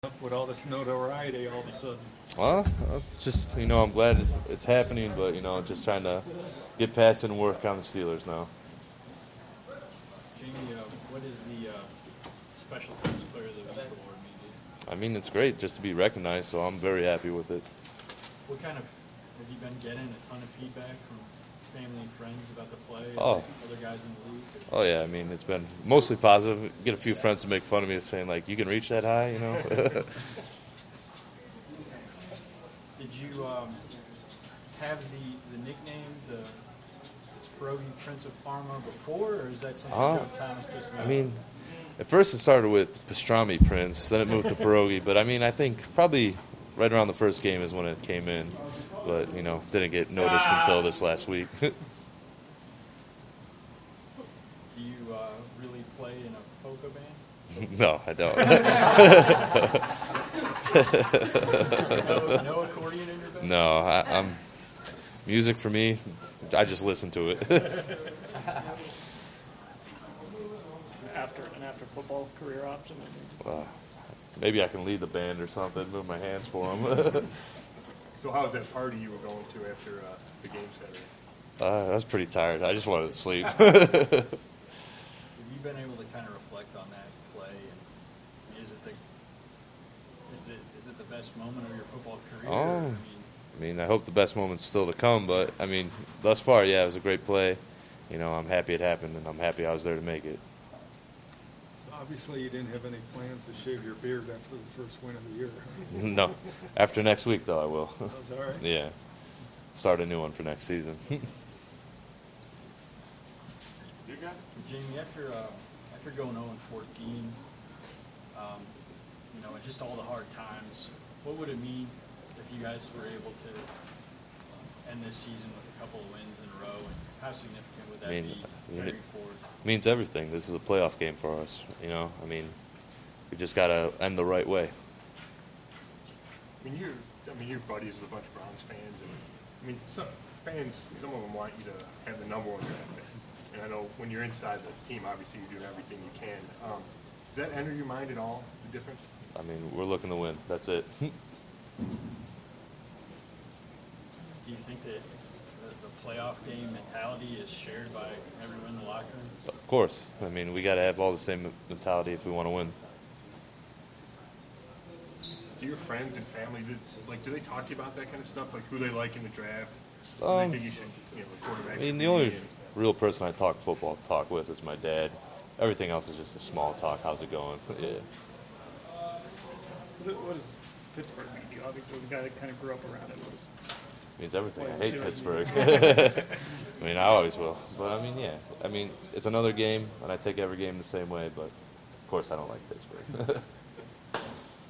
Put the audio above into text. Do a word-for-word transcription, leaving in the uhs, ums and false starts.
With all this notoriety all of a sudden? Well, uh, just, you know, I'm glad it's happening, but, you know, just trying to get past it and work on the Steelers now. Jamie, uh, what is the uh, Special Teams Player of the Week award mean to you? I mean, it's great just to be recognized, so I'm very happy with it. What kind of, have you been getting a ton of feedback from family and friends about the play? Oh. Other guys in the league? Oh, yeah, I mean, it's been mostly positive. Get a few friends to make fun of me saying, like, you can reach that high, you know? Did you um, have the, the nickname, the Pierogi Prince of Parma, before, or is that something Uh, Joe Thomas just made? I mean, at first it started with Pastrami Prince, then it moved to Pierogi, but, I mean, I think probably right around the first game is when it came in, but, you know, didn't get noticed until this last week. Do you uh, really play in a polka band? No, I don't. no, no accordion in your band? No, I, I'm music for me. I just listen to it. After an after football career option, I think. uh, maybe I can lead the band or something. Move my hands for them. So how was that party you were going to after uh, the game Saturday? uh, I was pretty tired. I just wanted to sleep. Have you been able to kind of reflect on that play, and is it the is it is it the best moment of your football career? Oh. I mean, I mean, I hope the best moment's still to come, but, I mean, thus far, yeah, it was a great play. You know, I'm happy it happened, and I'm happy I was there to make it. so obviously you didn't have any plans to shave your beard after the first win of the year. No. After next week, though, I will. That's all right. Yeah. Start a new one for next season. You guys? Jamie, after uh, after going oh and fourteen, um, you know, and just all the hard times, what would it mean if you guys were able to um, end this season with a couple of wins in a row, and how significant would that I mean, be I mean, carrying forward? Means everything. This is a playoff game for us, you know? I mean, we just got to end the right way. I mean, you're, I mean, you're buddies with a bunch of Browns fans, and I mean, some fans, some of them want you to have the number one draft pick. And I know when you're inside the team, obviously you do everything you can. Um, does that enter your mind at all? The difference? I mean, we're looking to win. That's it. Do you think that the, the playoff game mentality is shared by everyone in the locker room? Of course. I mean, we got to have all the same mentality if we want to win. Do your friends and family, do, like, do they talk to you about that kind of stuff? Like who they like in the draft? Who Um, they think you should, you know, the quarterback I mean, should the be, only and- real person I talk football talk with is my dad. Everything else is just a small talk. How's it going? Yeah. What, what does Pittsburgh mean to you? Obviously, as a guy that kind of grew up around it, what does Means everything. I Well, hate see what Pittsburgh. you I mean, I always will. But, I mean, yeah. I mean, it's another game, and I take every game the same way, but, of course, I don't like Pittsburgh.